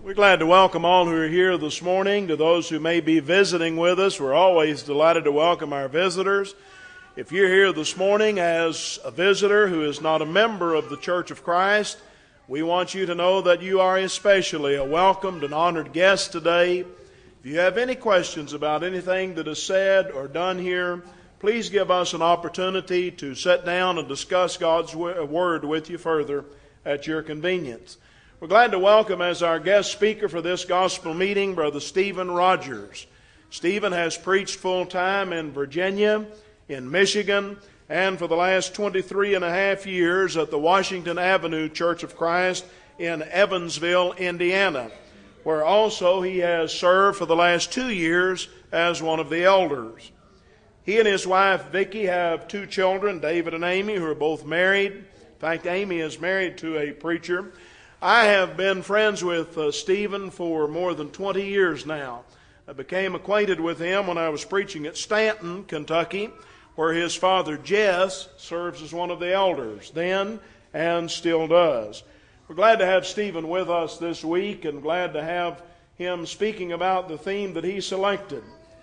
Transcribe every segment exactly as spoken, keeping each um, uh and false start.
We're glad to welcome all who are here this morning. To those who may be visiting with us, we're always delighted to welcome our visitors. If you're here this morning as a visitor who is not a member of the Church of Christ, we want you to know that you are especially a welcomed and honored guest today. If you have any questions about anything that is said or done here, please give us an opportunity to sit down and discuss God's Word with you further at your convenience. We're glad to welcome as our guest speaker for this gospel meeting, Brother Stephen Rogers. Stephen has preached full-time in Virginia, in Michigan, and for the last twenty-three and a half years at the Washington Avenue Church of Christ in Evansville, Indiana, where also he has served for the last two years as one of the elders. He and his wife, Vicki, have two children, David and Amy, who are both married. In fact, Amy is married to a preacher. I have been friends with uh, Stephen for more than twenty years now. I became acquainted with him when I was preaching at Stanton, Kentucky, where his father, Jess, serves as one of the elders then and still does. We're glad to have Stephen with us this week and glad to have him speaking about the theme that he selected.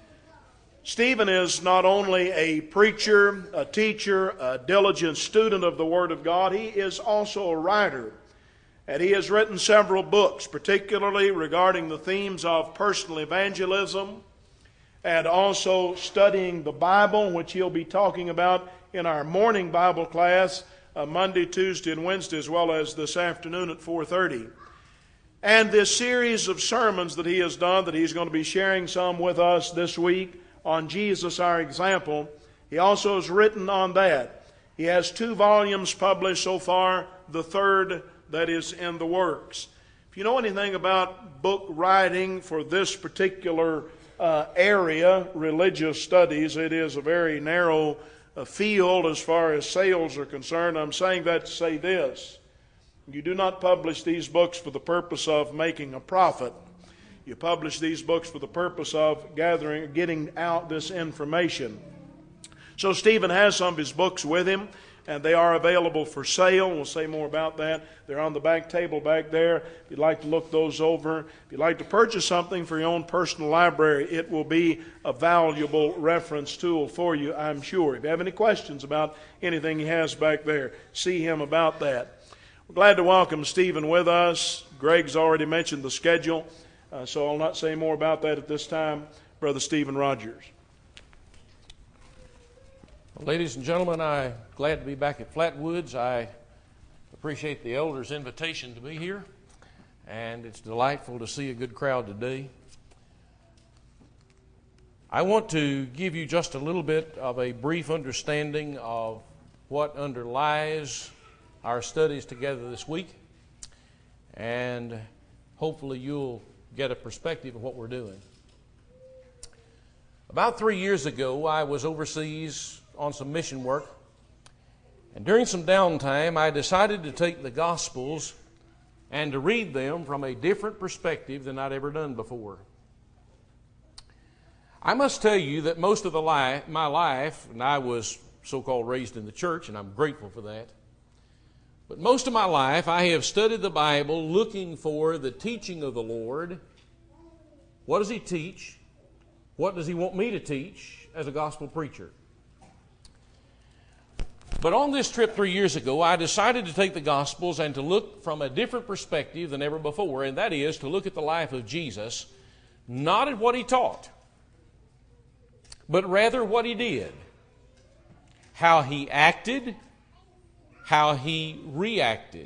Stephen is not only a preacher, a teacher, a diligent student of the Word of God, he is also a writer. And he has written several books, particularly regarding the themes of personal evangelism and also studying the Bible, which he'll be talking about in our morning Bible class uh, Monday, Tuesday, and Wednesday, as well as this afternoon at four thirty. And this series of sermons that he has done, that he's going to be sharing some with us this week on Jesus, our example, he also has written on that. He has two volumes published so far, the third that is in the works. If you know anything about book writing for this particular uh, area, religious studies, it is a very narrow uh, field as far as sales are concerned. I'm saying that to say this. You do not publish these books for the purpose of making a profit. You publish these books for the purpose of gathering, getting out this information. So Stephen has some of his books with him, and they are available for sale. We'll say more about that. They're on the back table back there. If you'd like to look those over, if you'd like to purchase something for your own personal library, it will be a valuable reference tool for you, I'm sure. If you have any questions about anything he has back there, see him about that. We're glad to welcome Stephen with us. Greg's already mentioned the schedule, uh, so I'll not say more about that at this time. Brother Stephen Rogers. Ladies and gentlemen, I'm glad to be back at Flatwoods. I appreciate the elders' invitation to be here, and it's delightful to see a good crowd today. I want to give you just a little bit of a brief understanding of what underlies our studies together this week, and hopefully you'll get a perspective of what we're doing. About three years ago, I was overseas on some mission work, and during some downtime I decided to take the Gospels and to read them from a different perspective than I'd ever done before. I must tell you that most of the life, my life, and I was so-called raised in the church, and I'm grateful for that, but most of my life I have studied the Bible looking for the teaching of the Lord. What does He teach? What does He want me to teach as a gospel preacher? But on this trip three years ago, I decided to take the Gospels and to look from a different perspective than ever before, and that is to look at the life of Jesus, not at what He taught, but rather what He did, how He acted, how He reacted.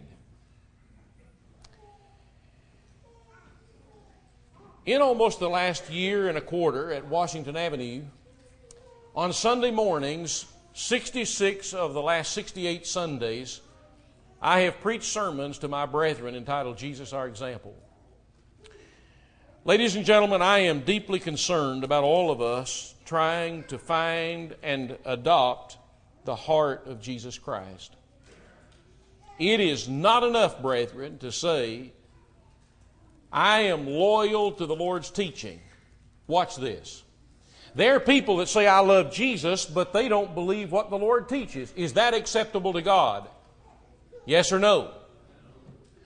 In almost the last year and a quarter at Washington Avenue, on Sunday mornings, sixty-six of the last sixty-eight Sundays, I have preached sermons to my brethren entitled Jesus Our Example. Ladies and gentlemen, I am deeply concerned about all of us trying to find and adopt the heart of Jesus Christ. It is not enough, brethren, to say, I am loyal to the Lord's teaching. Watch this. There are people that say, I love Jesus, but they don't believe what the Lord teaches. Is that acceptable to God? Yes or no?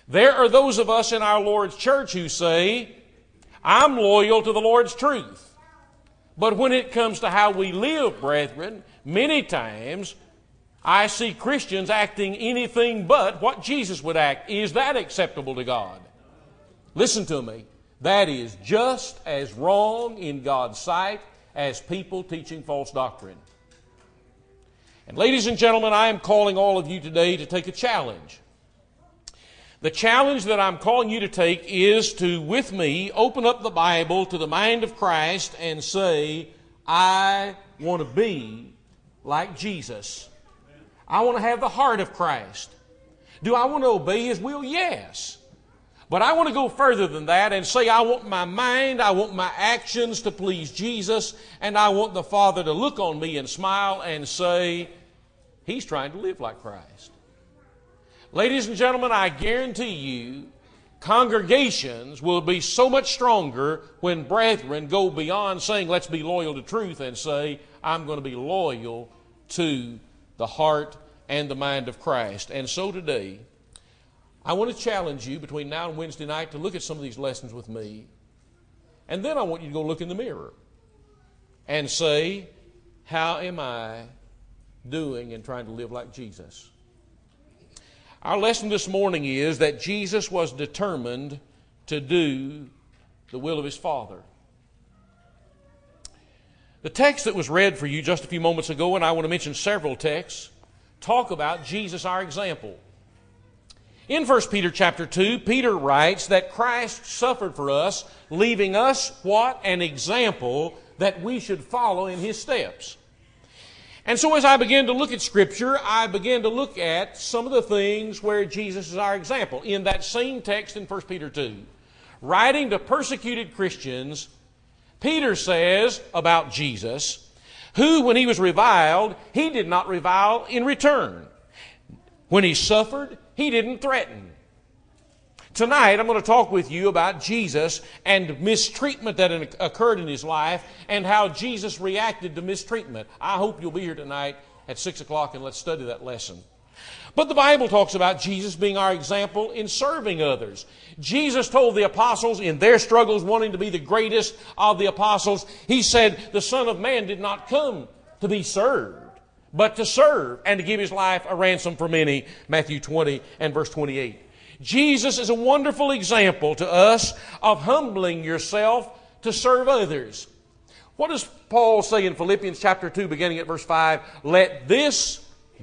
There are those of us in our Lord's church who say, I'm loyal to the Lord's truth. But when it comes to how we live, brethren, many times I see Christians acting anything but what Jesus would act. Is that acceptable to God? Listen to me. That is just as wrong in God's sight as people teaching false doctrine. And ladies and gentlemen, I am calling all of you today to take a challenge. The challenge that I'm calling you to take is to, with me, open up the Bible to the mind of Christ and say, I want to be like Jesus. I want to have the heart of Christ. Do I want to obey His will? Yes. But I want to go further than that and say I want my mind, I want my actions to please Jesus, and I want the Father to look on me and smile and say, He's trying to live like Christ. Ladies and gentlemen, I guarantee you, congregations will be so much stronger when brethren go beyond saying, let's be loyal to truth, and say, I'm going to be loyal to the heart and the mind of Christ. And so today, I want to challenge you between now and Wednesday night to look at some of these lessons with me. And then I want you to go look in the mirror and say, how am I doing in trying to live like Jesus? Our lesson this morning is that Jesus was determined to do the will of His Father. The text that was read for you just a few moments ago, and I want to mention several texts, talk about Jesus, our example. In First Peter chapter two, Peter writes that Christ suffered for us, leaving us what? An example that we should follow in His steps. And so as I began to look at Scripture, I began to look at some of the things where Jesus is our example. In that same text in First Peter two, writing to persecuted Christians, Peter says about Jesus, who, when He was reviled, He did not revile in return. When He suffered, He didn't threaten. Tonight, I'm going to talk with you about Jesus and mistreatment that occurred in His life and how Jesus reacted to mistreatment. I hope you'll be here tonight at six o'clock and let's study that lesson. But the Bible talks about Jesus being our example in serving others. Jesus told the apostles in their struggles, wanting to be the greatest of the apostles, He said, the Son of Man did not come to be served, but to serve and to give His life a ransom for many. Matthew twenty and verse twenty-eight. Jesus is a wonderful example to us of humbling yourself to serve others. What does Paul say in Philippians chapter two, beginning at verse five? Let this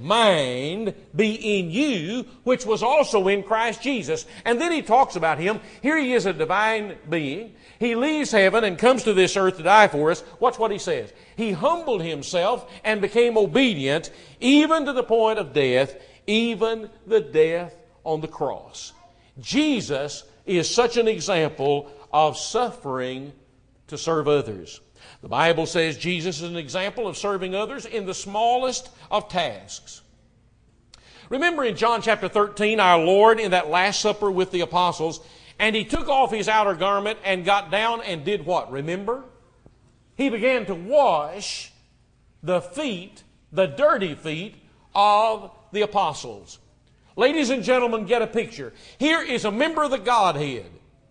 mind be in you, which was also in Christ Jesus. And then he talks about Him. Here He is, a divine being. He leaves heaven and comes to this earth to die for us. Watch what He says. He humbled Himself and became obedient, even to the point of death, even the death on the cross. Jesus is such an example of suffering to serve others. The Bible says Jesus is an example of serving others in the smallest of tasks. Remember in John chapter thirteen, our Lord in that Last Supper with the apostles, and He took off His outer garment and got down and did what? Remember? He began to wash the feet, the dirty feet of the apostles. Ladies and gentlemen, get a picture. Here is a member of the Godhead.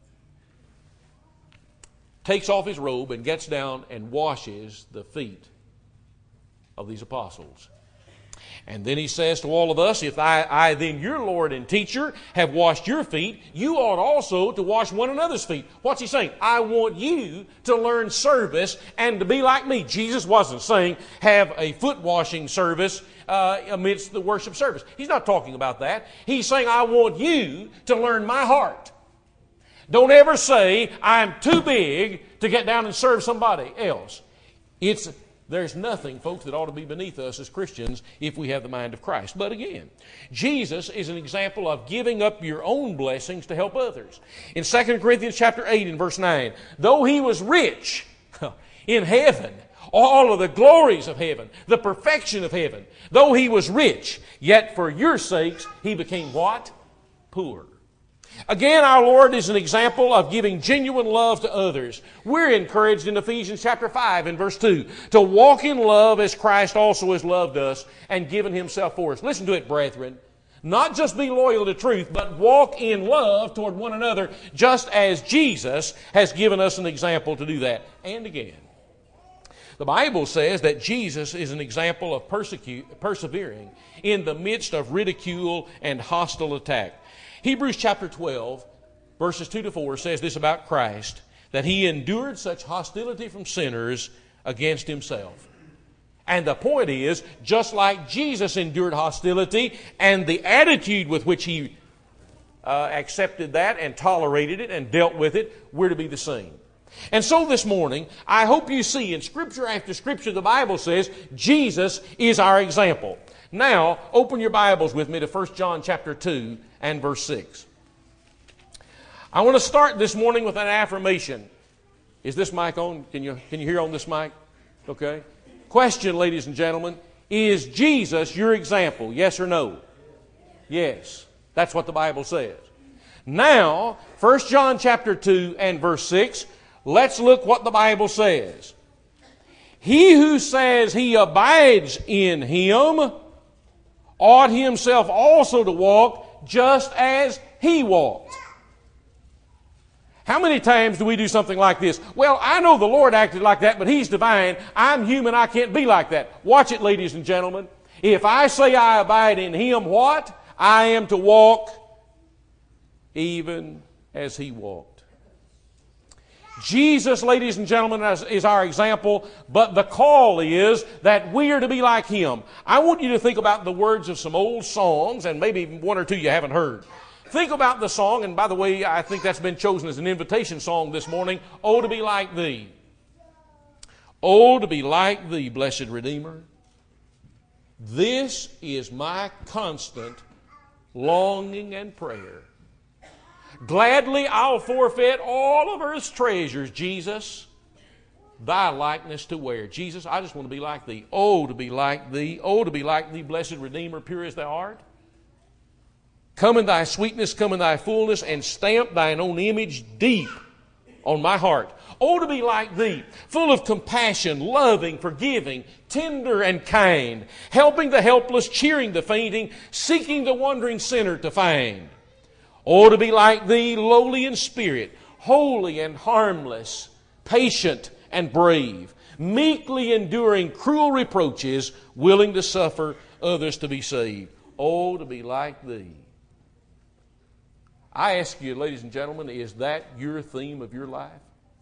Takes off his robe and gets down and washes the feet of these apostles. And then He says to all of us, if I, I then your Lord and teacher have washed your feet, you ought also to wash one another's feet. What's He saying? I want you to learn service and to be like me. Jesus wasn't saying have a foot washing service uh, amidst the worship service. He's not talking about that. He's saying I want you to learn my heart. Don't ever say I'm too big to get down and serve somebody else. It's There's nothing, folks, that ought to be beneath us as Christians if we have the mind of Christ. But again, Jesus is an example of giving up your own blessings to help others. In Second Corinthians chapter eight and verse nine, though He was rich in heaven, all of the glories of heaven, the perfection of heaven, though He was rich, yet for your sakes He became what? Poor. Again, our Lord is an example of giving genuine love to others. We're encouraged in Ephesians chapter five and verse two to walk in love as Christ also has loved us and given Himself for us. Listen to it, brethren. Not just be loyal to truth, but walk in love toward one another, just as Jesus has given us an example to do that. And again, the Bible says that Jesus is an example of persecute, persevering in the midst of ridicule and hostile attack. Hebrews chapter twelve, verses two to four says this about Christ, that He endured such hostility from sinners against Himself. And the point is, just like Jesus endured hostility and the attitude with which He uh, accepted that and tolerated it and dealt with it, we're to be the same. And so this morning, I hope you see in Scripture after Scripture, the Bible says Jesus is our example. Now, open your Bibles with me to First John chapter two and verse six. I want to start this morning with an affirmation. Is this mic on? Can you, can you hear on this mic? Okay. Question, ladies and gentlemen, is Jesus your example? Yes or no? Yes. That's what the Bible says. Now, First John chapter two and verse six, let's look what the Bible says. He who says he abides in Him ought himself also to walk just as He walked. How many times do we do something like this? Well, I know the Lord acted like that, but He's divine. I'm human. I can't be like that. Watch it, ladies and gentlemen. If I say I abide in Him, what? I am to walk even as He walked. Jesus, ladies and gentlemen, is our example, but the call is that we are to be like Him. I want you to think about the words of some old songs, and maybe one or two you haven't heard. Think about the song, and by the way, I think that's been chosen as an invitation song this morning, Oh, to be like Thee. Oh, to be like Thee, blessed Redeemer. This is my constant longing and prayer. Gladly I'll forfeit all of earth's treasures, Jesus, Thy likeness to wear. Jesus, I just want to be like Thee. Oh, to be like Thee. Oh, to be like Thee, blessed Redeemer, pure as Thou art. Come in Thy sweetness, come in Thy fullness, and stamp Thine own image deep on my heart. Oh, to be like Thee, full of compassion, loving, forgiving, tender and kind, helping the helpless, cheering the fainting, seeking the wandering sinner to find. Oh, to be like Thee, lowly in spirit, holy and harmless, patient and brave, meekly enduring cruel reproaches, willing to suffer others to be saved. Oh, to be like Thee. I ask you, ladies and gentlemen, is that your theme of your life?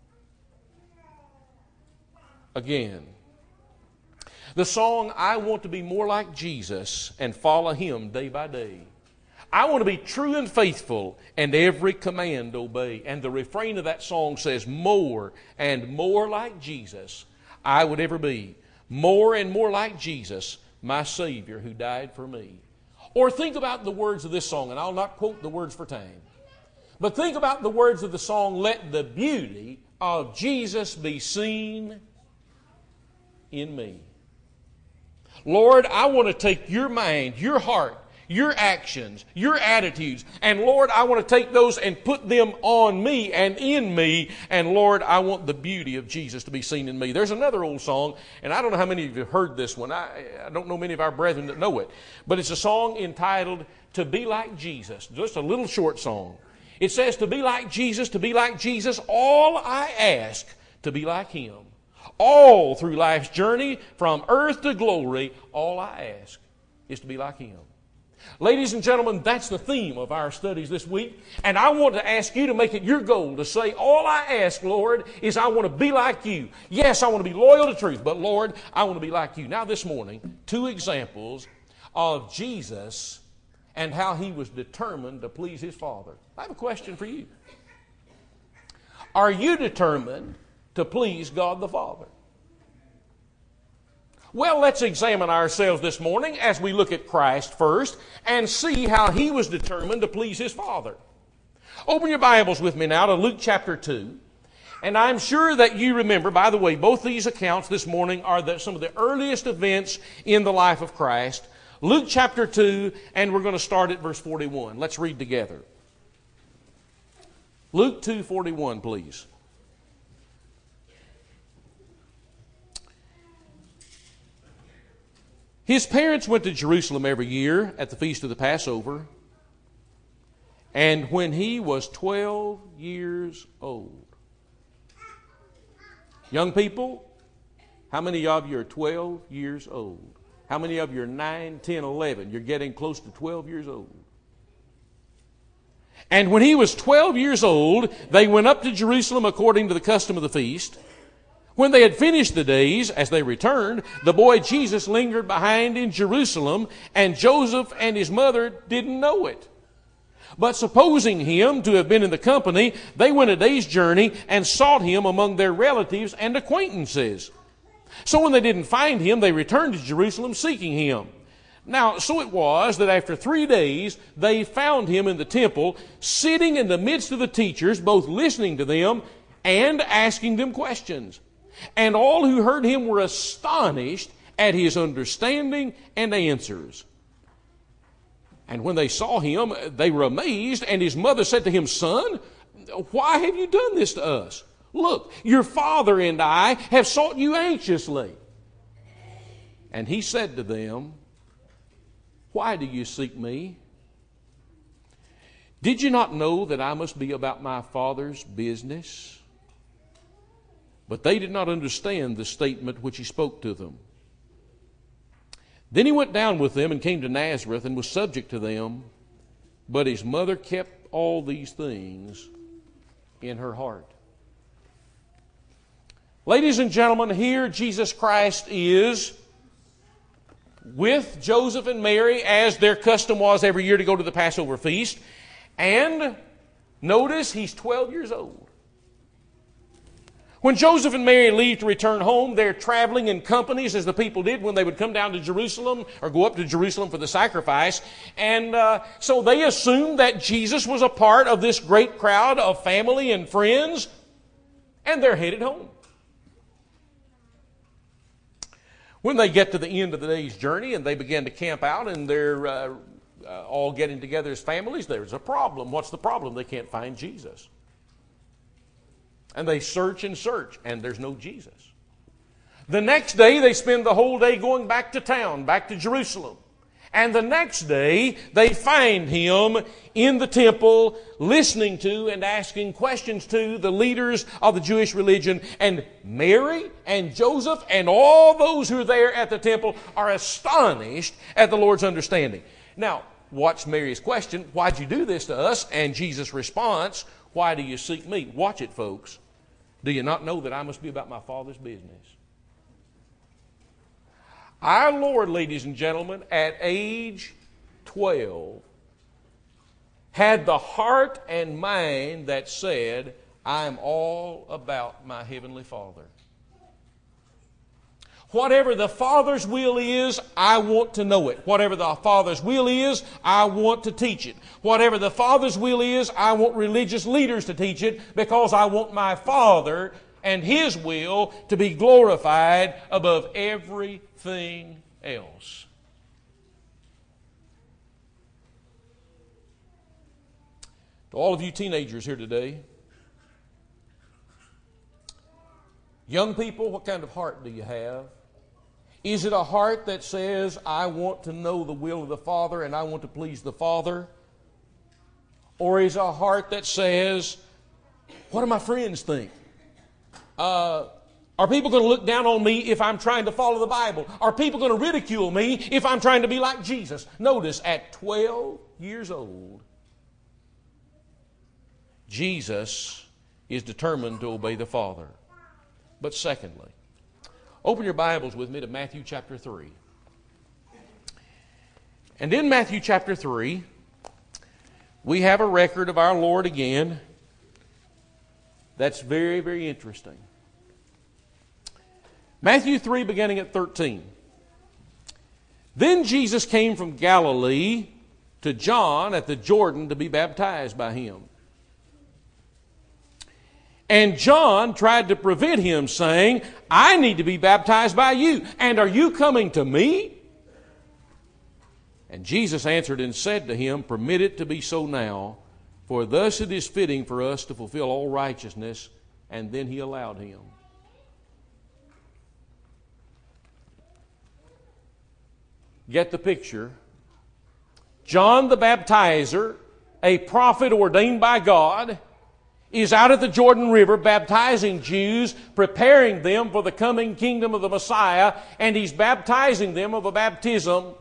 Again, the song, I want to be more like Jesus and follow Him day by day. I want to be true and faithful and every command obey. And the refrain of that song says, more and more like Jesus I would ever be. More and more like Jesus, my Savior who died for me. Or think about the words of this song, and I'll not quote the words for time. But think about the words of the song, let the beauty of Jesus be seen in me. Lord, I want to take your mind, your heart, your actions, your attitudes, and Lord, I want to take those and put them on me and in me, and Lord, I want the beauty of Jesus to be seen in me. There's another old song, and I don't know how many of you have heard this one. I, I don't know many of our brethren that know it, but it's a song entitled, To Be Like Jesus, just a little short song. It says, to be like Jesus, to be like Jesus, all I ask, to be like Him. All through life's journey, from earth to glory, all I ask is to be like Him. Ladies and gentlemen, that's the theme of our studies this week. And I want to ask you to make it your goal to say, all I ask, Lord, is I want to be like You. Yes, I want to be loyal to truth, but Lord, I want to be like You. Now this morning, two examples of Jesus and how He was determined to please His Father. I have a question for you. Are you determined to please God the Father? Well, let's examine ourselves this morning as we look at Christ first and see how He was determined to please His Father. Open your Bibles with me now to Luke chapter two. And I'm sure that you remember, by the way, both these accounts this morning are the, some of the earliest events in the life of Christ. Luke chapter two, and we're going to start at verse forty-one. Let's read together. Luke two forty-one, please. His parents went to Jerusalem every year at the feast of the Passover. And when he was twelve years old. Young people, how many of you are twelve years old? How many of you are nine, ten, eleven? You're getting close to twelve years old. And when he was twelve years old, they went up to Jerusalem according to the custom of the feast. When they had finished the days, as they returned, the boy Jesus lingered behind in Jerusalem, and Joseph and his mother didn't know it. But supposing him to have been in the company, they went a day's journey and sought him among their relatives and acquaintances. So when they didn't find him, they returned to Jerusalem seeking him. Now, so it was that after three days, they found him in the temple, sitting in the midst of the teachers, both listening to them and asking them questions. And all who heard him were astonished at his understanding and answers. And when they saw him, they were amazed, and his mother said to him, Son, why have you done this to us? Look, your father and I have sought you anxiously. And he said to them, Why do you seek me? Did you not know that I must be about my Father's business? But they did not understand the statement which he spoke to them. Then he went down with them and came to Nazareth and was subject to them. But his mother kept all these things in her heart. Ladies and gentlemen, here Jesus Christ is with Joseph and Mary, as their custom was every year to go to the Passover feast. And notice he's twelve years old. When Joseph and Mary leave to return home, they're traveling in companies, as the people did when they would come down to Jerusalem or go up to Jerusalem for the sacrifice. And uh, so they assumed that Jesus was a part of this great crowd of family and friends, and they're headed home. When they get to the end of the day's journey and they begin to camp out and they're uh, uh, all getting together as families, there's a problem. What's the problem? They can't find Jesus. And they search and search, and there's no Jesus. The next day, they spend the whole day going back to town, back to Jerusalem. And the next day, they find him in the temple, listening to and asking questions to the leaders of the Jewish religion. And Mary and Joseph and all those who are there at the temple are astonished at the Lord's understanding. Now, watch Mary's question, why'd you do this to us? And Jesus' response, why do you seek me? Watch it, folks. Do you not know that I must be about my Father's business? Our Lord, ladies and gentlemen, at age twelve, had the heart and mind that said, I am all about my Heavenly Father. Whatever the Father's will is, I want to know it. Whatever the Father's will is, I want to teach it. Whatever the Father's will is, I want religious leaders to teach it, because I want my Father and His will to be glorified above everything else. To all of you teenagers here today, young people, what kind of heart do you have? Is it a heart that says, I want to know the will of the Father and I want to please the Father? Or is it a heart that says, what do my friends think? Uh, are people going to look down on me if I'm trying to follow the Bible? Are people going to ridicule me if I'm trying to be like Jesus? Notice, at twelve years old, Jesus is determined to obey the Father. But secondly, open your Bibles with me to Matthew chapter three. And in Matthew chapter three, we have a record of our Lord again that's very, very interesting. Matthew three, beginning at thirteen. Then Jesus came from Galilee to John at the Jordan to be baptized by him. And John tried to prevent him, saying, I need to be baptized by you, and are you coming to me? And Jesus answered and said to him, Permit it to be so now, for thus it is fitting for us to fulfill all righteousness. And then he allowed him. Get the picture. John the Baptizer, a prophet ordained by God, is out at the Jordan River baptizing Jews, preparing them for the coming kingdom of the Messiah, and he's baptizing them of a baptism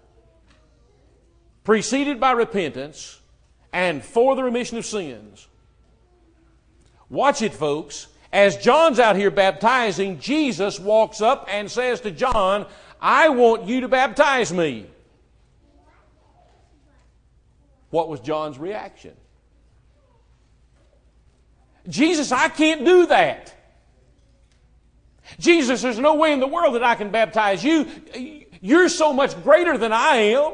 preceded by repentance and for the remission of sins. Watch it, folks. As John's out here baptizing, Jesus walks up and says to John, I want you to baptize me. What was John's reaction? Jesus, I can't do that. Jesus, there's no way in the world that I can baptize you. You're so much greater than I am.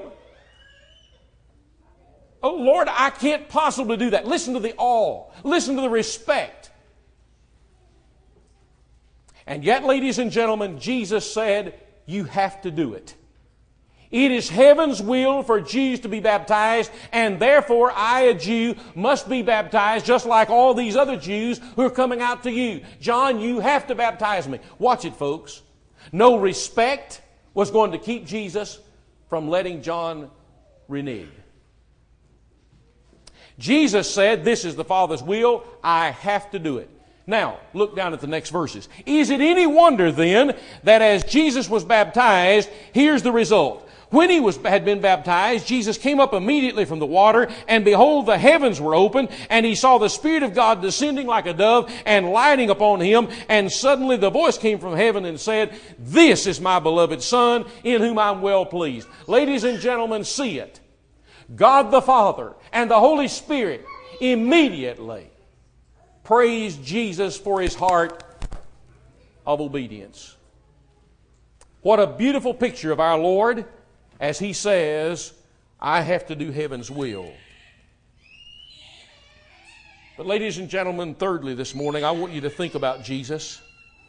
Oh, Lord, I can't possibly do that. Listen to the awe. Listen to the respect. And yet, ladies and gentlemen, Jesus said, you have to do it. It is heaven's will for Jews to be baptized, and therefore I, a Jew, must be baptized just like all these other Jews who are coming out to you. John, you have to baptize me. Watch it, folks. No respect was going to keep Jesus from letting John renege. Jesus said, this is the Father's will, I have to do it. Now, look down at the next verses. Is it any wonder then that as Jesus was baptized, here's the result. When he was, had been baptized, Jesus came up immediately from the water, and behold, the heavens were opened, and he saw the Spirit of God descending like a dove and lighting upon him, and suddenly the voice came from heaven and said, this is my beloved Son, in whom I'm well pleased. Ladies and gentlemen, see it. God the Father and the Holy Spirit immediately praised Jesus for his heart of obedience. What a beautiful picture of our Lord as he says, I have to do heaven's will. But ladies and gentlemen, thirdly this morning, I want you to think about Jesus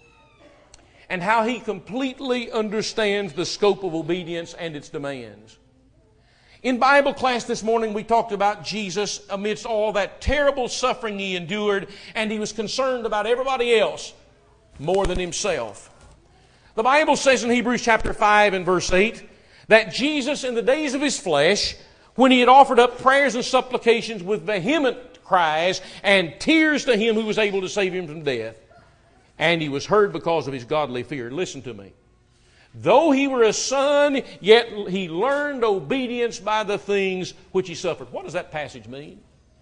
and how he completely understands the scope of obedience and its demands. In Bible class this morning, we talked about Jesus amidst all that terrible suffering he endured, and he was concerned about everybody else more than himself. The Bible says in Hebrews chapter five and verse eight that Jesus in the days of his flesh, when he had offered up prayers and supplications with vehement cries and tears to him who was able to save him from death, and he was heard because of his godly fear. Listen to me. Though he were a son, yet he learned obedience by the things which he suffered. What does that passage mean?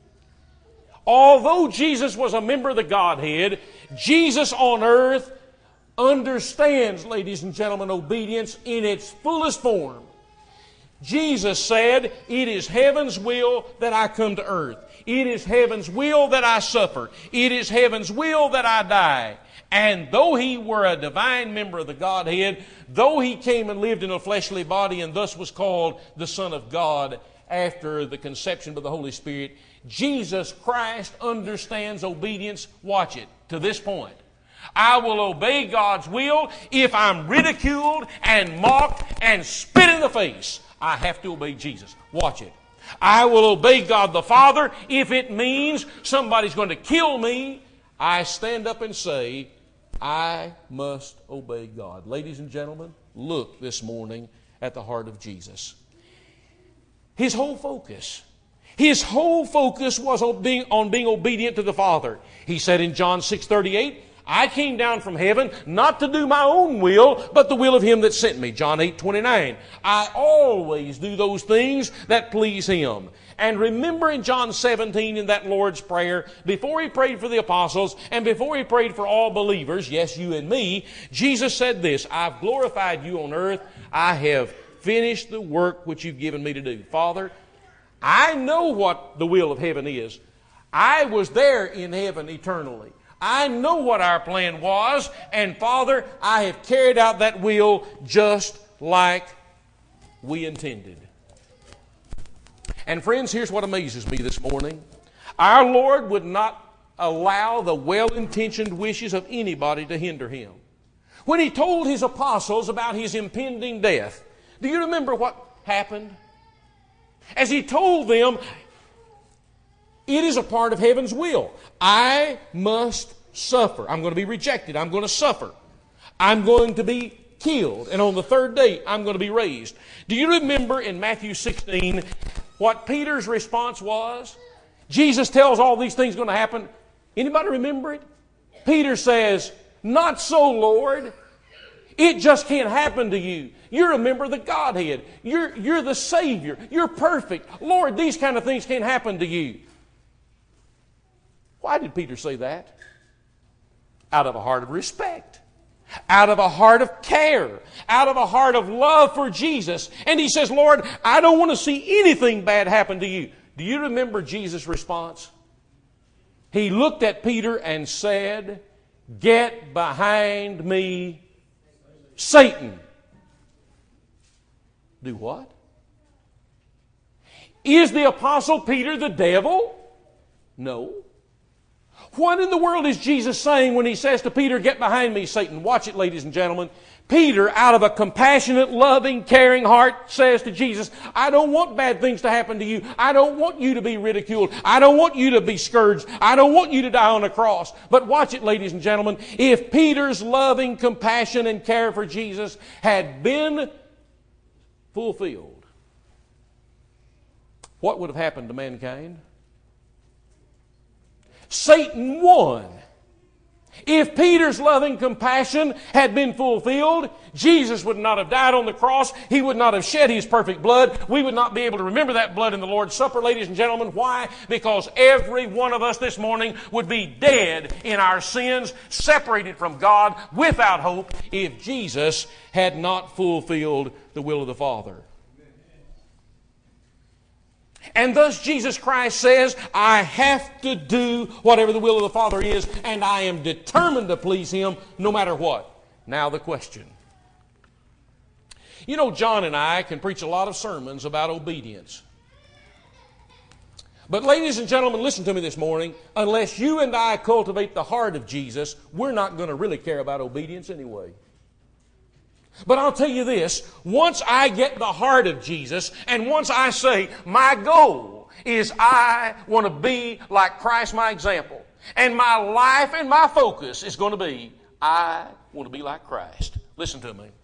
Although Jesus was a member of the Godhead, Jesus on earth understands, ladies and gentlemen, obedience in its fullest form. Jesus said, it is heaven's will that I come to earth. It is heaven's will that I suffer. It is heaven's will that I die. And though he were a divine member of the Godhead, though he came and lived in a fleshly body and thus was called the Son of God after the conception of the Holy Spirit, Jesus Christ understands obedience, watch it, to this point. I will obey God's will if I'm ridiculed and mocked and spit in the face. I have to obey Jesus. Watch it. I will obey God the Father if it means somebody's going to kill me. I stand up and say, I must obey God. Ladies and gentlemen, look this morning at the heart of Jesus. His whole focus, his whole focus was on being, on being obedient to the Father. He said in John six thirty-eight, I came down from heaven not to do my own will, but the will of him that sent me. John eight twenty-nine. I always do those things that please him. And remember in John seventeen in that Lord's Prayer, before he prayed for the apostles and before he prayed for all believers, yes, you and me, Jesus said this, I've glorified you on earth. I have finished the work which you've given me to do. Father, I know what the will of heaven is. I was there in heaven eternally. I know what our plan was, and Father, I have carried out that will just like we intended. And friends, here's what amazes me this morning. Our Lord would not allow the well-intentioned wishes of anybody to hinder him. When he told his apostles about his impending death, do you remember what happened? As he told them, it is a part of heaven's will. I must suffer. I'm going to be rejected. I'm going to suffer. I'm going to be killed, and on the third day I'm going to be raised. Do you remember in Matthew sixteen what Peter's response was? Jesus tells all these things going to happen. Anybody remember it? Peter says, "Not so, Lord. It just can't happen to you. You're a member of the Godhead. You're, you're the Savior. You're perfect. Lord, these kind of things can't happen to you." Why did Peter say that? Out of a heart of respect. Out of a heart of care. Out of a heart of love for Jesus. And he says, "Lord, I don't want to see anything bad happen to you." Do you remember Jesus' response? He looked at Peter and said, "Get behind me, Satan." Do what? Is the Apostle Peter the devil? No. What in the world is Jesus saying when he says to Peter, "Get behind me, Satan"? Watch it, ladies and gentlemen. Peter, out of a compassionate, loving, caring heart, says to Jesus, "I don't want bad things to happen to you. I don't want you to be ridiculed. I don't want you to be scourged. I don't want you to die on the cross." But watch it, ladies and gentlemen. If Peter's loving compassion and care for Jesus had been fulfilled, what would have happened to mankind? Satan won. If Peter's loving compassion had been fulfilled, Jesus would not have died on the cross. He would not have shed His perfect blood. We would not be able to remember that blood in the Lord's Supper, ladies and gentlemen. Why? Because every one of us this morning would be dead in our sins, separated from God, without hope, if Jesus had not fulfilled the will of the Father. And thus Jesus Christ says, "I have to do whatever the will of the Father is, and I am determined to please Him no matter what." Now the question. You know, John and I can preach a lot of sermons about obedience. But ladies and gentlemen, listen to me this morning. Unless you and I cultivate the heart of Jesus, we're not going to really care about obedience anyway. But I'll tell you this, once I get the heart of Jesus, and once I say, my goal is I want to be like Christ, my example, and my life and my focus is going to be, I want to be like Christ. Listen to me.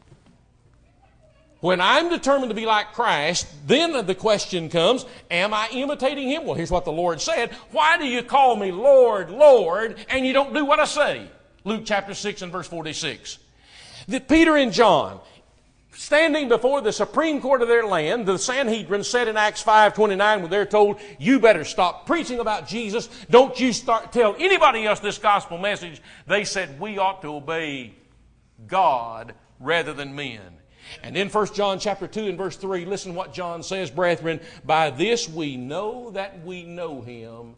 When I'm determined to be like Christ, then the question comes, am I imitating Him? Well, here's what the Lord said. "Why do you call me Lord, Lord, and you don't do what I say?" Luke chapter six and verse forty-six. That Peter and John, standing before the Supreme Court of their land, the Sanhedrin, said in Acts five twenty-nine, when they're told, "You better stop preaching about Jesus. Don't you start tell anybody else this gospel message." They said, "We ought to obey God rather than men." And in First John chapter two and verse three, listen what John says, "Brethren, by this we know that we know Him,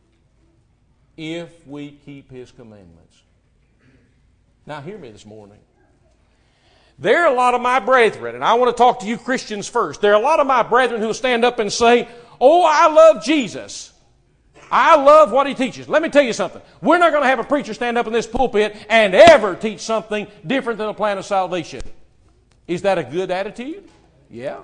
if we keep His commandments." Now hear me this morning. There are a lot of my brethren, and I want to talk to you Christians first. There are a lot of my brethren who will stand up and say, "Oh, I love Jesus. I love what He teaches." Let me tell you something. We're not going to have a preacher stand up in this pulpit and ever teach something different than a plan of salvation. Is that a good attitude? Yeah.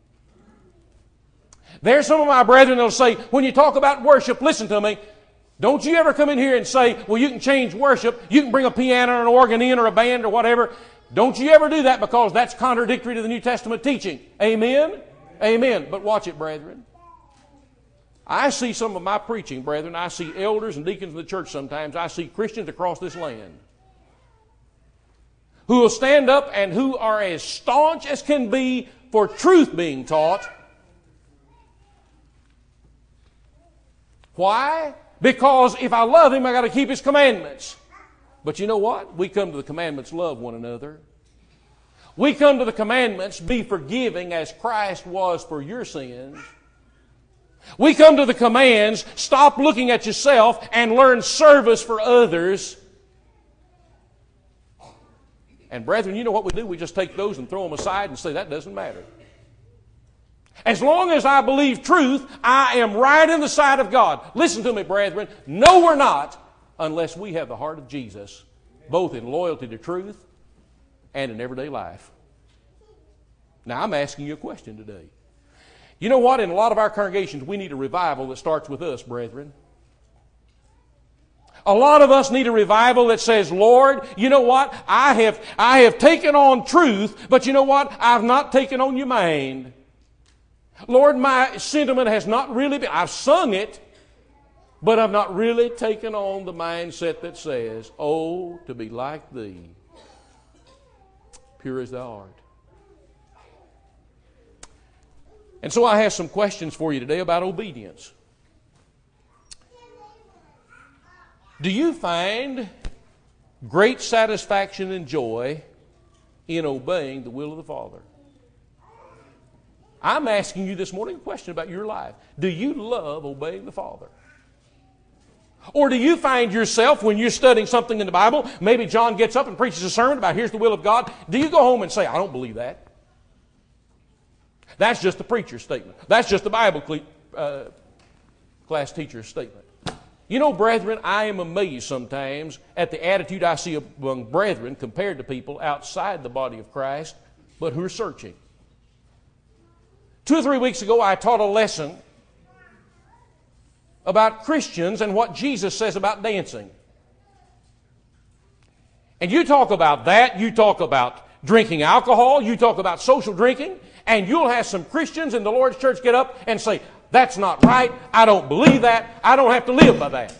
There's some of my brethren that will say, when you talk about worship, listen to me, don't you ever come in here and say, "Well, you can change worship. You can bring a piano or an organ in or a band or whatever." Don't you ever do that, because that's contradictory to the New Testament teaching. Amen? Amen. But watch it, brethren. I see some of my preaching, brethren. I see elders and deacons in the church sometimes. I see Christians across this land who will stand up and who are as staunch as can be for truth being taught. Why? Because if I love Him, I got to keep His commandments. But you know what? We come to the commandments, love one another. We come to the commandments, be forgiving as Christ was for your sins. We come to the commands, stop looking at yourself and learn service for others. And brethren, you know what we do? We just take those and throw them aside and say, that doesn't matter. As long as I believe truth, I am right in the sight of God. Listen to me, brethren. No, we're not, unless we have the heart of Jesus, both in loyalty to truth and in everyday life. Now, I'm asking you a question today. You know what? In a lot of our congregations, we need a revival that starts with us, brethren. A lot of us need a revival that says, Lord, you know what? I have, I have taken on truth, but you know what? I've not taken on your mind. Lord, my sentiment has not really been, I've sung it, but I've not really taken on the mindset that says, oh, to be like thee, pure as thou art. And so I have some questions for you today about obedience. Do you find great satisfaction and joy in obeying the will of the Father? I'm asking you this morning a question about your life. Do you love obeying the Father? Or do you find yourself, when you're studying something in the Bible, maybe John gets up and preaches a sermon about here's the will of God, do you go home and say, I don't believe that? That's just the preacher's statement. That's just the Bible uh, class teacher's statement. You know, brethren, I am amazed sometimes at the attitude I see among brethren compared to people outside the body of Christ, but who are searching. Two or three weeks ago, I taught a lesson about Christians and what Jesus says about dancing. And you talk about that, you talk about drinking alcohol, you talk about social drinking, and you'll have some Christians in the Lord's church get up and say, that's not right, I don't believe that, I don't have to live by that.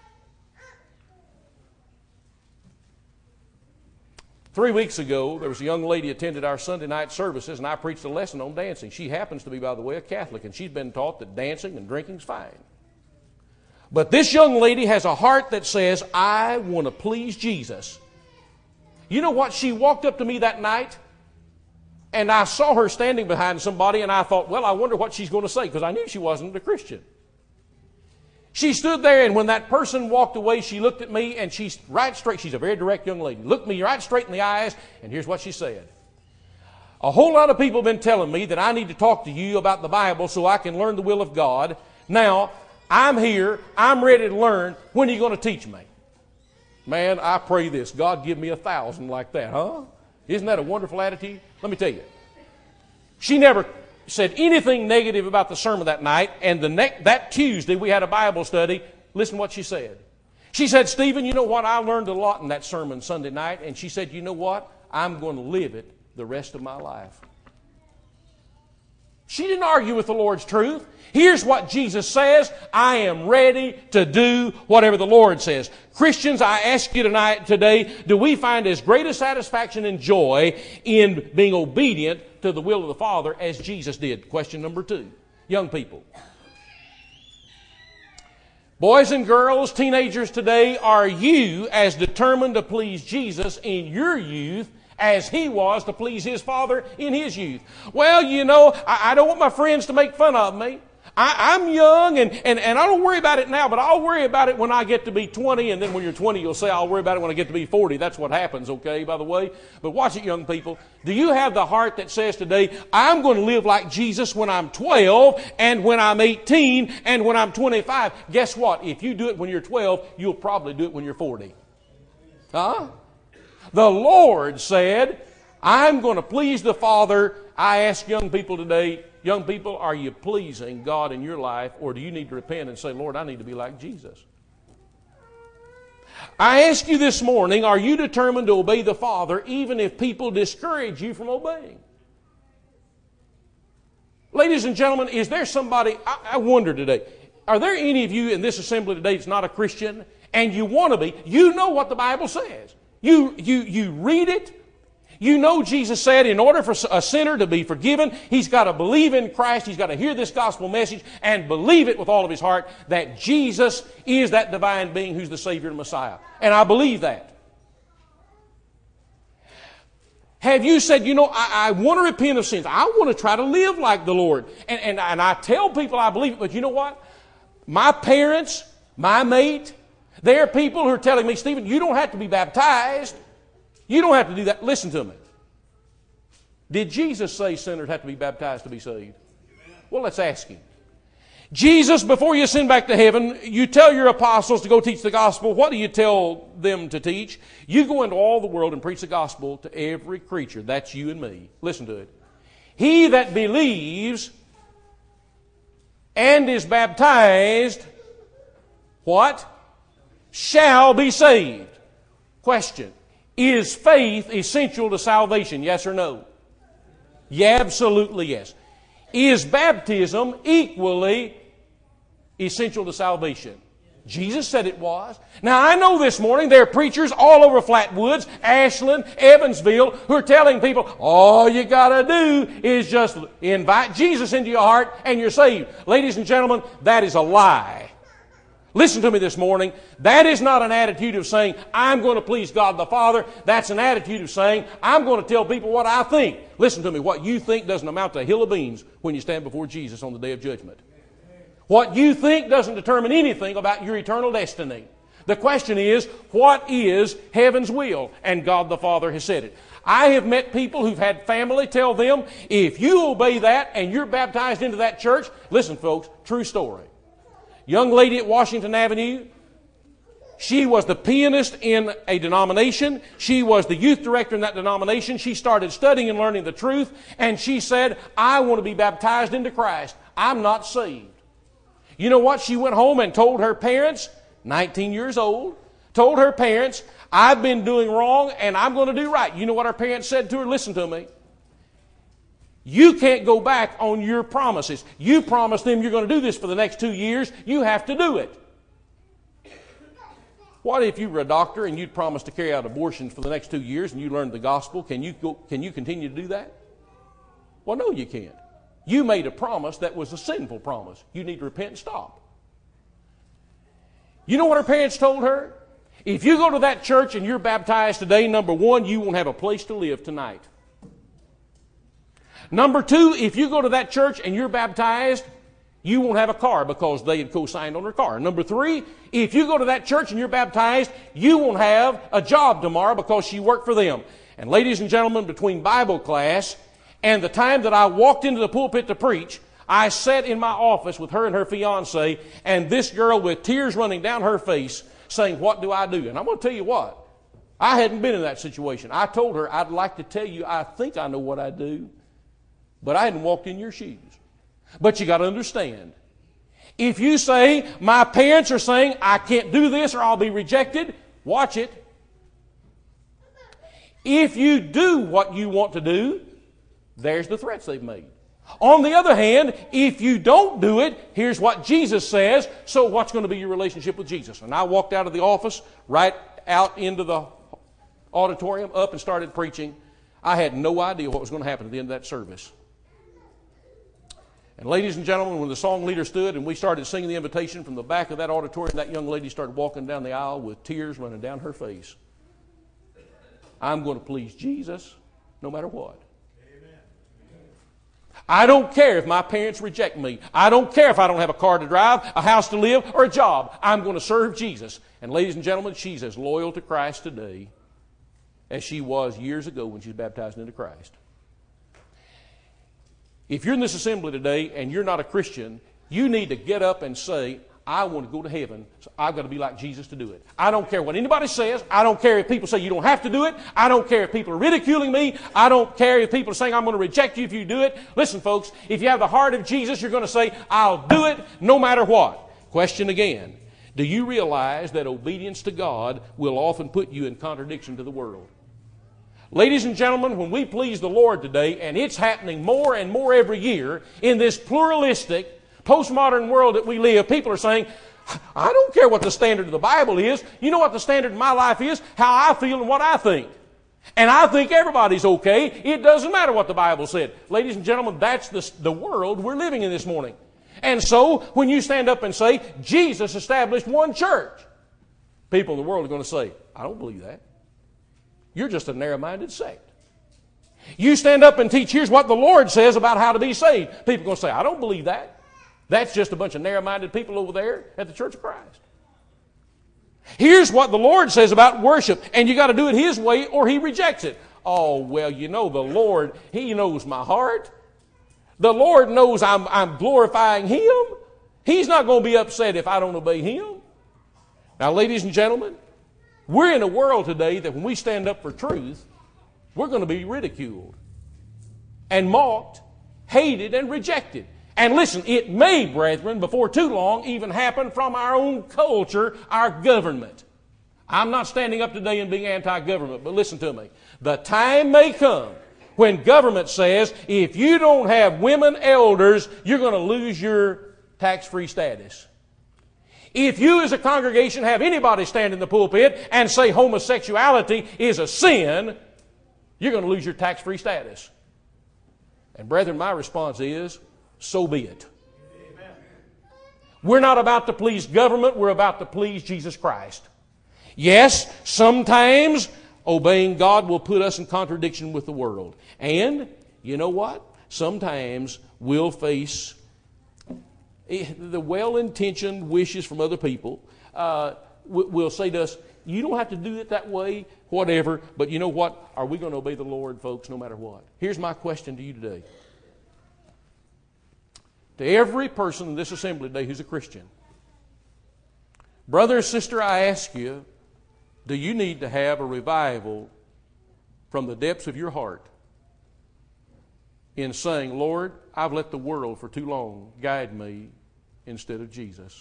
Three weeks ago, there was a young lady attended our Sunday night services, and I preached a lesson on dancing. She happens to be, by the way, a Catholic, and she's been taught that dancing and drinking is fine. But this young lady has a heart that says, I want to please Jesus. You know what? She walked up to me that night, and I saw her standing behind somebody, and I thought, well, I wonder what she's going to say, because I knew she wasn't a Christian. She stood there, and when that person walked away, she looked at me, and she's right straight. She's a very direct young lady. Looked me right straight in the eyes, and here's what she said. A whole lot of people have been telling me that I need to talk to you about the Bible so I can learn the will of God. Now, I'm here. I'm ready to learn. When are you going to teach me? Man, I pray this. God give me a thousand like that, huh? Isn't that a wonderful attitude? Let me tell you. She never said anything negative about the sermon that night, and the ne- that Tuesday we had a Bible study. Listen to what she said. She said, Stephen, you know what? I learned a lot in that sermon Sunday night, and she said, you know what? I'm going to live it the rest of my life. She didn't argue with the Lord's truth. Here's what Jesus says. I am ready to do whatever the Lord says. Christians, I ask you tonight, today, do we find as great a satisfaction and joy in being obedient to the will of the Father as Jesus did? Question number two. Young people. Boys and girls, teenagers today, are you as determined to please Jesus in your youth as he was to please his Father in his youth? Well, you know, I, I don't want my friends to make fun of me. I, I'm young, and, and, and I don't worry about it now, but I'll worry about it when I get to be twenty, and then when you're twenty, you'll say, I'll worry about it when I get to be forty. That's what happens, okay, by the way? But watch it, young people. Do you have the heart that says today, I'm going to live like Jesus when I'm twelve, and when I'm eighteen, and when I'm twenty-five? Guess what? If you do it when you're twelve, you'll probably do it when you're forty. Huh? The Lord said, I'm going to please the Father. I ask young people today, young people, are you pleasing God in your life, or do you need to repent and say, Lord, I need to be like Jesus? I ask you this morning, are you determined to obey the Father even if people discourage you from obeying? Ladies and gentlemen, is there somebody, I, I wonder today, are there any of you in this assembly today that's not a Christian, and you want to be? You know what the Bible says. You, you, you read it. You know Jesus said in order for a sinner to be forgiven, he's got to believe in Christ, he's got to hear this gospel message and believe it with all of his heart that Jesus is that divine being who's the Savior and Messiah. And I believe that. Have you said, you know, I, I want to repent of sins. I want to try to live like the Lord. And, and, and I tell people I believe it, but you know what? My parents, my mate, there are people who are telling me, Stephen, you don't have to be baptized. You don't have to do that. Listen to me. Did Jesus say sinners have to be baptized to be saved? Well, let's ask him. Jesus, before you send back to heaven, you tell your apostles to go teach the gospel. What do you tell them to teach? You go into all the world and preach the gospel to every creature. That's you and me. Listen to it. He that believes and is baptized, what? shall be saved. Question. Is faith essential to salvation? Yes or no? Yeah, absolutely yes. Is baptism equally essential to salvation? Jesus said it was. Now I know this morning there are preachers all over Flatwoods, Ashland, Evansville who are telling people, all you got to do is just invite Jesus into your heart and you're saved. Ladies and gentlemen, that is a lie. Listen to me this morning. That is not an attitude of saying, I'm going to please God the Father. That's an attitude of saying, I'm going to tell people what I think. Listen to me. What you think doesn't amount to a hill of beans when you stand before Jesus on the day of judgment. What you think doesn't determine anything about your eternal destiny. The question is, what is heaven's will? And God the Father has said it. I have met people who've had family tell them, if you obey that and you're baptized into that church, listen folks, true story. Young lady at Washington Avenue, she was the pianist in a denomination. She was the youth director in that denomination. She started studying and learning the truth, and she said, I want to be baptized into Christ. I'm not saved. You know what? She went home and told her parents, nineteen years old, told her parents, I've been doing wrong and I'm going to do right. You know what her parents said to her? Listen to me. You can't go back on your promises. You promised them you're going to do this for the next two years. You have to do it. What if you were a doctor and you'd promised to carry out abortions for the next two years and you learned the gospel? Can you go, can you continue to do that? Well, no, you can't. You made a promise that was a sinful promise. You need to repent and stop. You know what her parents told her? If you go to that church and you're baptized today, number one, you won't have a place to live tonight. Number two, if you go to that church and you're baptized, you won't have a car because they had co-signed on her car. Number three, if you go to that church and you're baptized, you won't have a job tomorrow because she worked for them. And ladies and gentlemen, between Bible class and the time that I walked into the pulpit to preach, I sat in my office with her and her fiancé, and this girl with tears running down her face saying, what do I do? And I'm going to tell you what, I hadn't been in that situation. I told her, I'd like to tell you I think I know what I do, but I hadn't walked in your shoes. But you got to understand, if you say, my parents are saying I can't do this or I'll be rejected, watch it. If you do what you want to do, there's the threats they've made. On the other hand, if you don't do it, here's what Jesus says, so what's going to be your relationship with Jesus? And I walked out of the office, right out into the auditorium, up and started preaching. I had no idea what was going to happen at the end of that service. And ladies and gentlemen, when the song leader stood and we started singing the invitation from the back of that auditorium, that young lady started walking down the aisle with tears running down her face. I'm going to please Jesus no matter what. I don't care if my parents reject me. I don't care if I don't have a car to drive, a house to live, or a job. I'm going to serve Jesus. And ladies and gentlemen, she's as loyal to Christ today as she was years ago when she was baptized into Christ. If you're in this assembly today and you're not a Christian, you need to get up and say, I want to go to heaven, so I've got to be like Jesus to do it. I don't care what anybody says. I don't care if people say you don't have to do it. I don't care if people are ridiculing me. I don't care if people are saying I'm going to reject you if you do it. Listen, folks, if you have the heart of Jesus, you're going to say, I'll do it no matter what. Question again, do you realize that obedience to God will often put you in contradiction to the world? Ladies and gentlemen, when we please the Lord today, and it's happening more and more every year in this pluralistic, postmodern world that we live, people are saying, I don't care what the standard of the Bible is. You know what the standard of my life is? How I feel and what I think. And I think everybody's okay. It doesn't matter what the Bible said. Ladies and gentlemen, that's the, the world we're living in this morning. And so, when you stand up and say, Jesus established one church, people in the world are going to say, I don't believe that. You're just a narrow-minded sect. You stand up and teach, here's what the Lord says about how to be saved. People are going to say, I don't believe that. That's just a bunch of narrow-minded people over there at the Church of Christ. Here's what the Lord says about worship, and you got to do it His way or He rejects it. Oh, well, you know, the Lord, He knows my heart. The Lord knows I'm, I'm glorifying Him. He's not going to be upset if I don't obey Him. Now, ladies and gentlemen, we're in a world today that when we stand up for truth, we're going to be ridiculed and mocked, hated, and rejected. And listen, it may, brethren, before too long even happen from our own culture, our government. I'm not standing up today and being anti-government, but listen to me. The time may come when government says, if you don't have women elders, you're going to lose your tax-free status. If you as a congregation have anybody stand in the pulpit and say homosexuality is a sin, you're going to lose your tax-free status. And brethren, my response is, so be it. Amen. We're not about to please government, we're about to please Jesus Christ. Yes, sometimes obeying God will put us in contradiction with the world. And, you know what? Sometimes we'll face the well-intentioned wishes from other people. Uh, will say to us, you don't have to do it that way, whatever, but you know what? Are we going to obey the Lord, folks, no matter what? Here's my question to you today. To every person in this assembly today who's a Christian, brother or sister, I ask you, do you need to have a revival from the depths of your heart in saying, Lord, I've let the world for too long guide me instead of Jesus?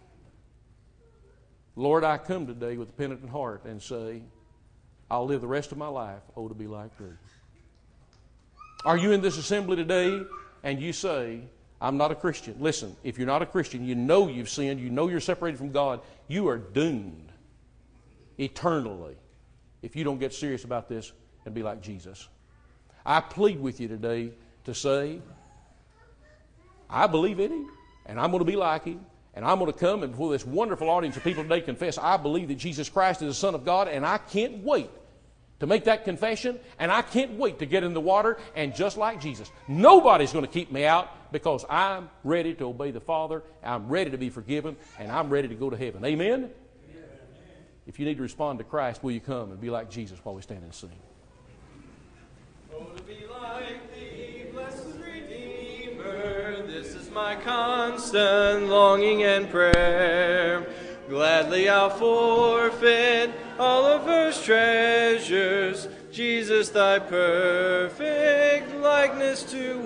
Lord, I come today with a penitent heart and say, I'll live the rest of my life, oh, to be like thee. Are you in this assembly today and you say, I'm not a Christian? Listen, if you're not a Christian, you know you've sinned, you know you're separated from God, you are doomed eternally if you don't get serious about this and be like Jesus. I plead with you today to say, I believe in Him, and I'm going to be like Him, and I'm going to come and before this wonderful audience of people today confess, I believe that Jesus Christ is the Son of God, and I can't wait to make that confession, and I can't wait to get in the water and just like Jesus. Nobody's going to keep me out because I'm ready to obey the Father, I'm ready to be forgiven, and I'm ready to go to heaven. Amen? If you need to respond to Christ, will you come and be like Jesus while we stand and sing? Oh, to be like Thee, blessed Redeemer, this is my constant longing and prayer. Gladly I'll forfeit all of earth's treasures, Jesus, Thy perfect likeness to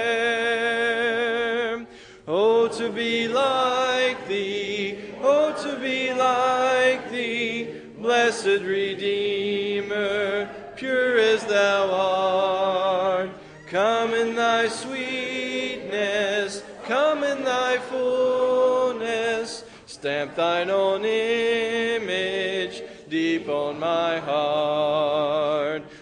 wear. Oh, to be like Thee, oh, to be like Thee, blessed Redeemer, pure as Thou art. Come in Thy sweetness, come in Thy fullness, stamp Thine own image deep on my heart.